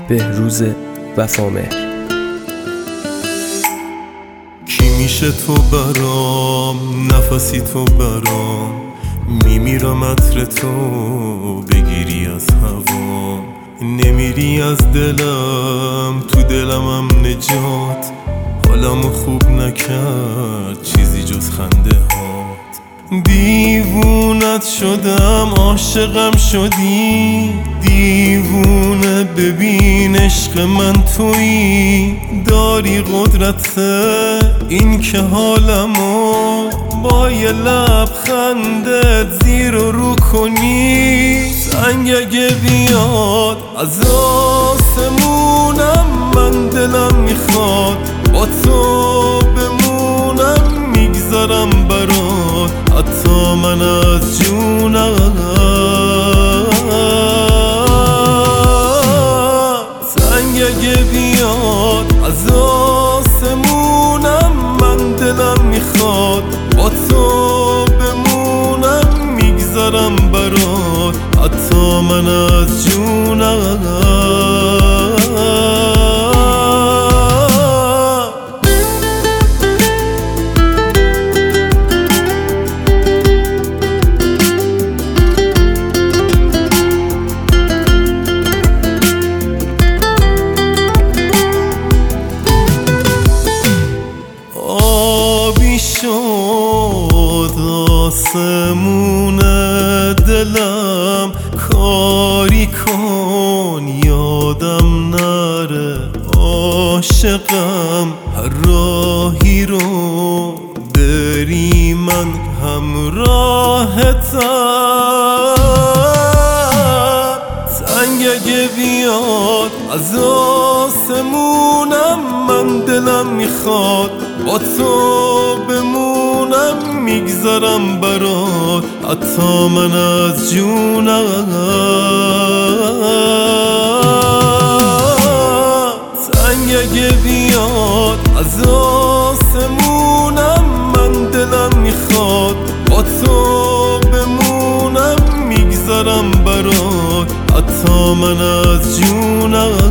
بهروز وفامهر. کی میشه تو برام، نفسی تو برام، میمیرم عطر تو بگیری از هوام، نمیری از دلم، تو دلمم نجات، حالمو خوب نکرد چیزی جز خنده هات. دیوونت شدم، عاشقم شدی، دیوونه ببین عشق من تویی، داری قدرت این که حالمو با یه لبخندت زیر و رو کنی. سنگ اگه بیاد از آسمونم، من دلم میخواد با تو بمونم، میگذرم برات حتی من از جونم. سنگ اگه بیاد از آسمونم، من دلم میخواد با تو بمونم، میگذرم برات حتی من از جونم. آبی شد آسمون دلم، کاری کن یادم نره، عاشقم هر راهی رو بری من همراهتم. سنگ اگه بیاد از آسمونم، من دلم میخواد با تو بمونم، میگذرم برات حتی من از جونم. سنگ اگه بیاد از آسمونم، من دلم میخواد با تو بمونم، میگذرم برات حتی من از جونم.